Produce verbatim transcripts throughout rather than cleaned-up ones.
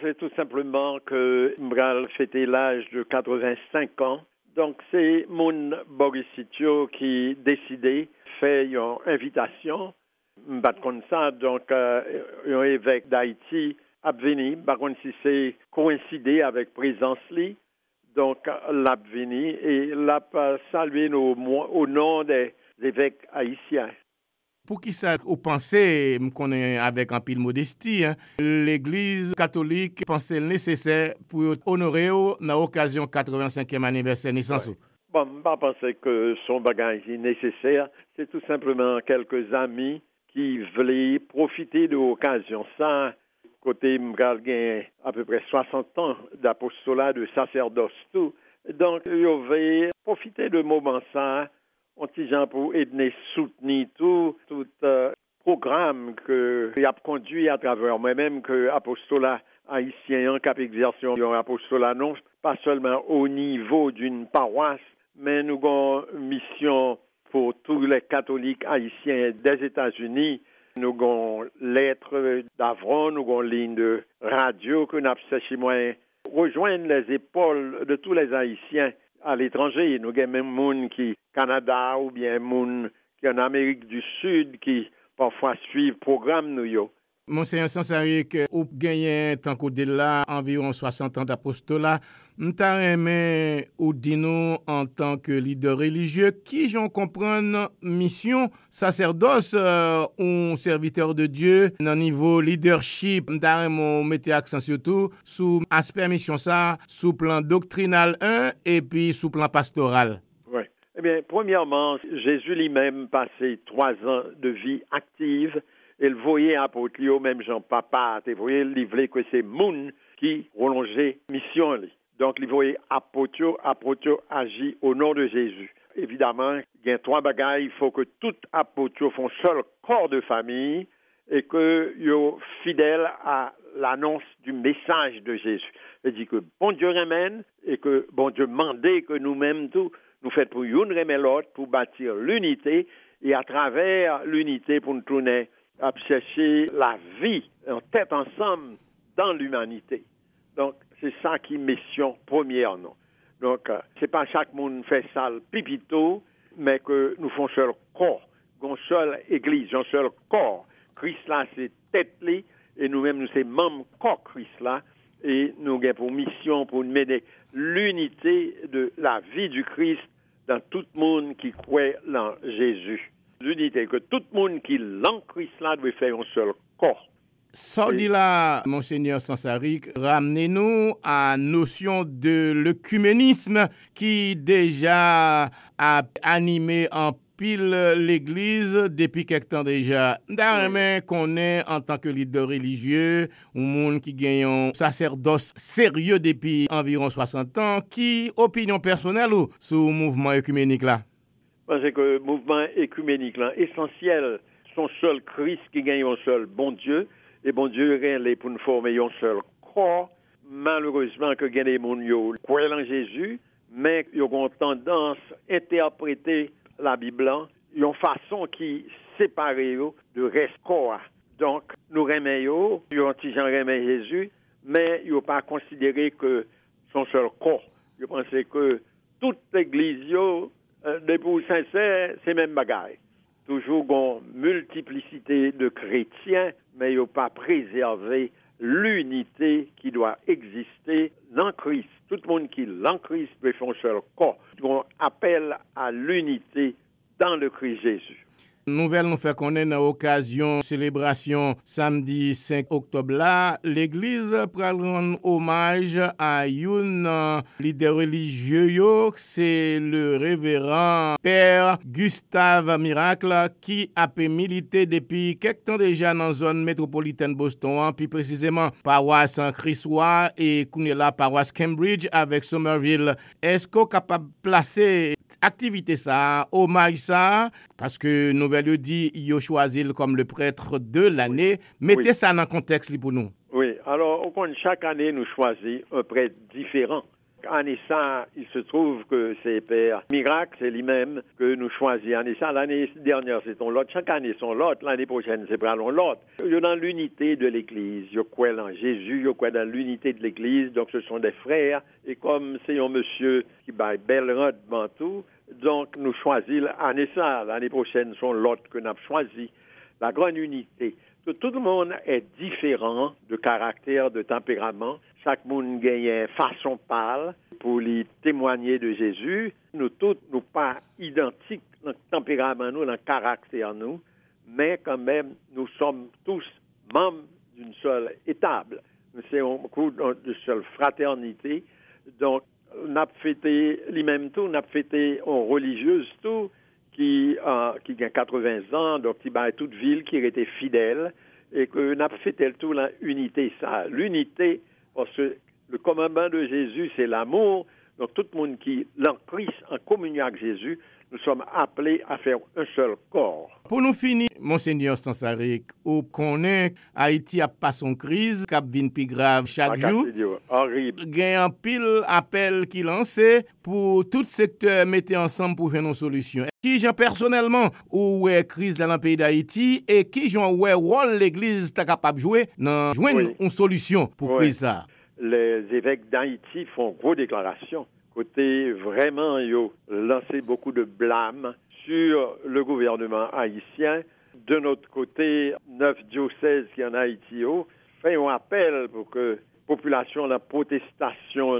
c'est tout simplement que m'bral fêter l'âge de quatre-vingt-cinq ans. Donc, c'est mon Borisitio qui décidé, fait une invitation, m'bat comme ça, donc, euh, un évêque d'Haïti a venu, par contre, si c'est coïncidé avec présence li, donc, l'a venu et l'a salué au, au nom des évêques haïtiens. Pour qui ça, vous pensez, qu'on est avec un pile modestie, hein, l'Église catholique pensait nécessaire pour honorer dans l'occasion quatre-vingt-cinquième anniversaire de naissance? Ouais. Bon, je ne pense pas que son bagage est nécessaire. C'est tout simplement quelques amis qui voulaient profiter de l'occasion. Ça, côté M'gal gagne à peu près soixante ans d'apostolat, de sacerdoce, tout. Donc, ils avaient profité de moment ça, on petit gens pour aider soutenir tout, tout euh, programme que il a conduit à travers moi-même que apostolat haïtien cap exercer un apostolat non pas seulement au niveau d'une paroisse, mais nous avons une mission pour tous les catholiques haïtiens des États-Unis. Nous avons lettres d'Avron, nous avons ligne de radio que nous avons cherché moins rejoindre les épaules de tous les Haïtiens à l'étranger. Nous avons même monde qui Canada ou bien monde qui en Amérique du Sud qui parfois suivent le programme nous yo. Monseigneur Sansaric, ou gagné tant qu'au là environ soixante ans d'apostolat, m'ta aimé ou dit nous en tant que leader religieux qui j'en comprendre mission sacerdoce euh, ou serviteur de Dieu dans niveau leadership, m'ta aimé mettre accent surtout sous aspect mission ça sous plan doctrinal un et puis sous plan pastoral. Oui. Eh bien, premièrement, Jésus lui-même passé trois ans de vie active. Et le voyait apôtre, même Jean Papa, tu voyais, il voulait que c'est moun qui prolongeait mission. Donc, il voyait apôtre, apôtre agit au nom de Jésus. Évidemment, il y a trois bagailles. Il faut que tout apôtre font seul corps de famille et que soient fidèles à l'annonce du message de Jésus. Il dit que bon Dieu ramène et que bon Dieu mandait que nous-mêmes tout, nous faisons pour une remettre l'autre, pour bâtir l'unité et à travers l'unité pour nous tourner à chercher la vie en tête ensemble dans l'humanité. Donc, c'est ça qui est mission première, non. Donc, euh, c'est pas chaque monde fait ça le pipito, mais que nous faisons seul corps, une seule église, un seul corps. Christ là, c'est tête li, et nous-mêmes, nous, c'est membres corps Christ là, et nous avons pour mission pour mener l'unité de la vie du Christ dans tout le monde qui croit en Jésus. L'unité, que tout le monde qui l'en Christ là doit faire un seul corps. Ça dit là, Monseigneur Sansaric, ramenez-nous à la notion de l'œcuménisme qui déjà a animé en pile l'Église depuis quelque temps déjà. D'ailleurs, qu'on est en tant que leader religieux, un monde qui gagne un sacerdoce sérieux depuis environ soixante ans, qui opinion personnelle ou sur le mouvement œcuménique là? Parce que le mouvement œcuménique là, essentiel, son seul Christ qui gagne un seul bon Dieu, et bon Dieu rien pour nous former un seul corps. Malheureusement que gagne des gens qui croient en Jésus, mais ils ont tendance à interpréter la Bible, ils ont une façon qui sépare de reste corps. Donc, nous remettons, ils ont petit gens remet Jésus, mais ils n'ont pas considéré que son seul corps. Ils pensaient que toute l'Église, euh, des pour sincères, c'est même bagaille. Toujours une multiplicité de chrétiens, mais ils n'ont pas préservé l'unité qui doit exister dans Christ. Tout le monde qui l'en Christ peut faire un seul corps. On appelle à l'unité dans le Christ Jésus. Nouvelle nous fait connaître dans l'occasion célébration samedi cinq octobre là, l'église pral rendre hommage à un leader religieux, c'est le révérend Père Gustave Miracle qui a milité depuis quelque temps déjà dans la zone métropolitaine Boston, puis précisément paroisse Chrisois et la paroisse Cambridge avec Somerville. Est-ce qu'on est capable de placer activité ça, hommage ça, parce que Nouvelle dit il a choisi comme le prêtre de l'année. Mettez oui. ça dans le contexte pour nous. Oui, alors chaque année nous choisissons un prêtre différent. année ça, il se trouve que c'est Père Miracle, c'est lui-même que nous choisissons. Année ça, l'année dernière, c'est ton lot. Chaque année, son lot. L'année prochaine, c'est pas l'autre. Il y a dans l'unité de l'Église. Il y a quoi dans Jésus, il y a quoi dans l'unité de l'Église. Donc, ce sont des frères. Et comme c'est un monsieur qui baille belle rente devant tout, donc, nous choisissons l'année ça. L'année prochaine, son lot que nous avons choisi. La grande unité. Tout le monde est différent de caractère, de tempérament. Chaque monde gagne une façon parle pour lui témoigner de Jésus. Nous tous, nous pas identiques dans le tempérament, nous, dans le caractère, nous, mais quand même, nous sommes tous membres d'une seule étable. C'est un coup de seule fraternité. Donc, on a fêté les mêmes tout, on a fêté en religieuse tout, qui, euh, qui a quatre-vingts ans, donc qui bat toute ville qui était fidèle, et qu'on a fêté tout l'unité. Ça, l'unité, parce que le commandement de Jésus, c'est l'amour. Donc, tout le monde qui l'en Christ en communion avec Jésus, nous sommes appelés à faire un seul corps. Pour nous finir, Monseigneur Sansaric, on connaît Haïti a pas son crise, cap vin plus grave chaque Ah, jour. Horrible. Il y a un pile appel qui lancé pour tout secteur mettre ensemble pour faire une solution. Qui j'en personnellement ou est crise dans le pays d'Haïti et qui j'en ouais rôle l'église est capable de jouer dans joindre Oui. une solution pour Oui. créer ça. Les évêques d'Haïti font gros déclarations. Côté vraiment, ils ont lancé beaucoup de blâmes sur le gouvernement haïtien. De notre côté, neuf diocèses qui en Haïti ont fait un appel pour que la population, la protestation,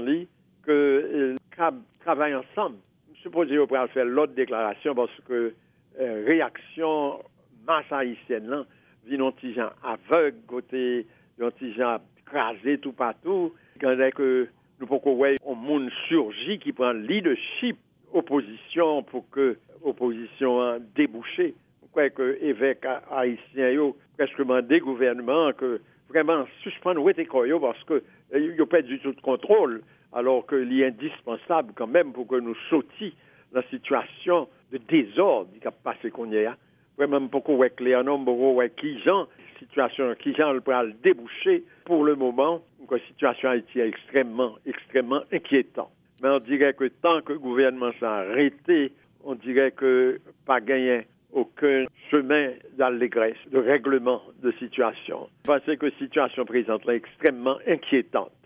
que travaillent ensemble. Je suppose qu'on pourrait faire l'autre déclaration parce que euh, réaction masse haïtienne, là, vient d'un petit gens aveugle, côté d'un petit gens crasé tout partout. Quand que nous pouvons voir un monde surgit qui prend le leadership opposition pour que l'opposition débouche. Pourquoi que évêques haïtiens yo presque des gouvernements que vraiment suspendre Weteko parce que il n'y a pas du tout de contrôle, alors qu'il est indispensable quand même pour que nous sortions la situation de désordre qui a passé qu'on y a. Vraiment pour qu'on voit clair, non, pour qu'on qui gens, situation qui gens le pourra déboucher pour le moment, une situation haïtienne est extrêmement, extrêmement inquiétante. Mais on dirait que tant que le gouvernement s'est arrêté, on dirait que pas gagné aucun chemin d'allégresse, de règlement de situation. Parce que la situation présente est extrêmement inquiétante.